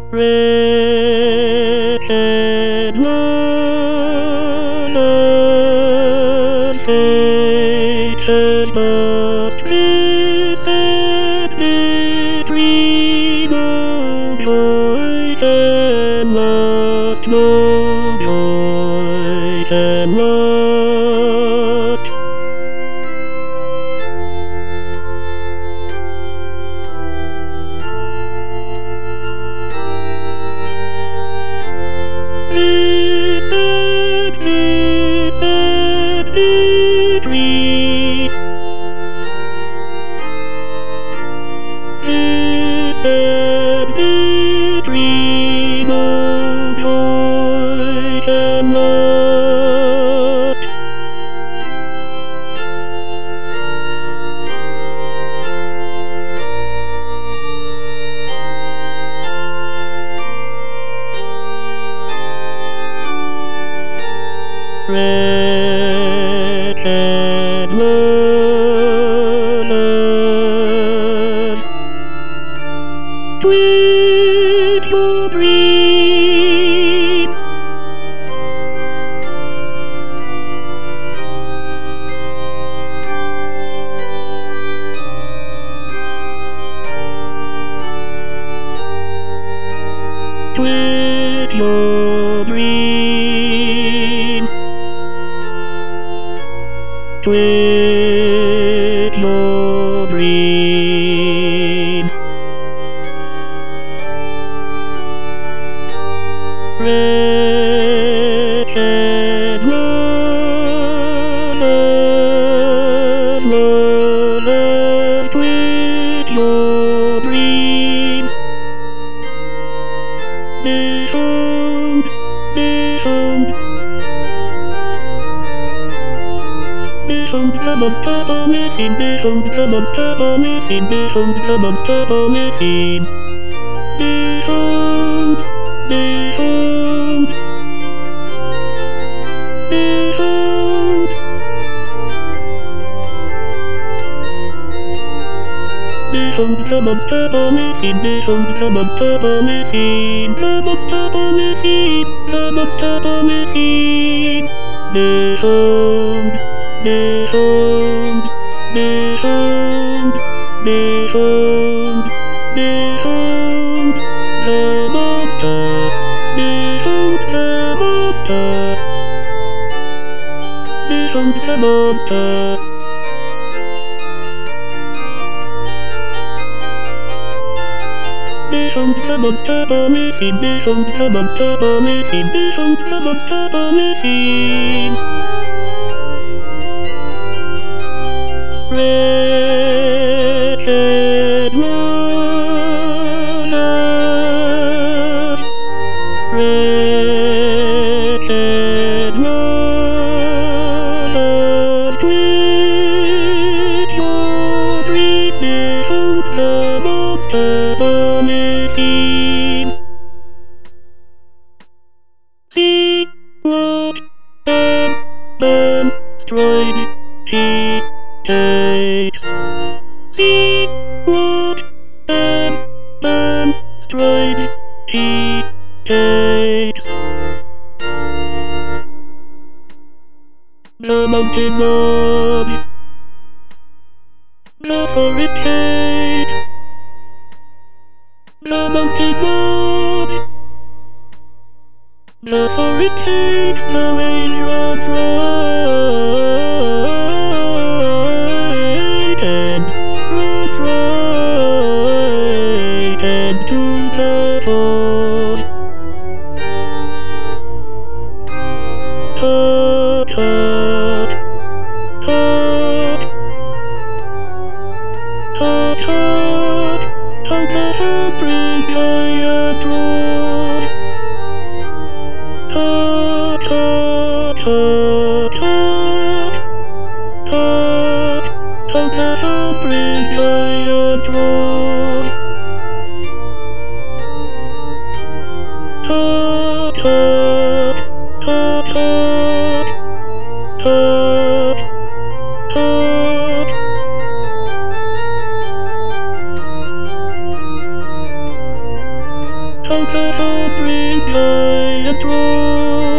Wretched learners, faces must visit the dream of joy, and must know joy, and must. Visit, visit the dream. Visit the dream of joy and lust. Wretched learners, tweak your dream. Tweak your dream. Tweak your dream. Wretched learners, learners, tweak your dream. Behold, behold, behold the monster machine, behold the monster machine, behold the monster machine. Behold, behold, behold. Behold the monster machine, behold the monster machine, the monster machine, the monster machine. Behold, behold, behold, behold, behold the monster, behold the monster, behold the monster. Behold the monster machine, behold the monster machine, behold the monster machine. Wretched learners, wretched learners, tweak your dream, behold the monster machine. See what an asteroid she takes. See what an asteroid she takes. The mountain mobs, the forest cakes, the mountain mobs, the forest cakes, the waves run right and right and to the falls. Tut, tut, tut, tut, tut, tut, tut, bring giant roars. Tut, tut, tut, tut, tut, tut, tut, bring giant roars. Tut, tut, tut, tut, tut, tut. Drink giant roll.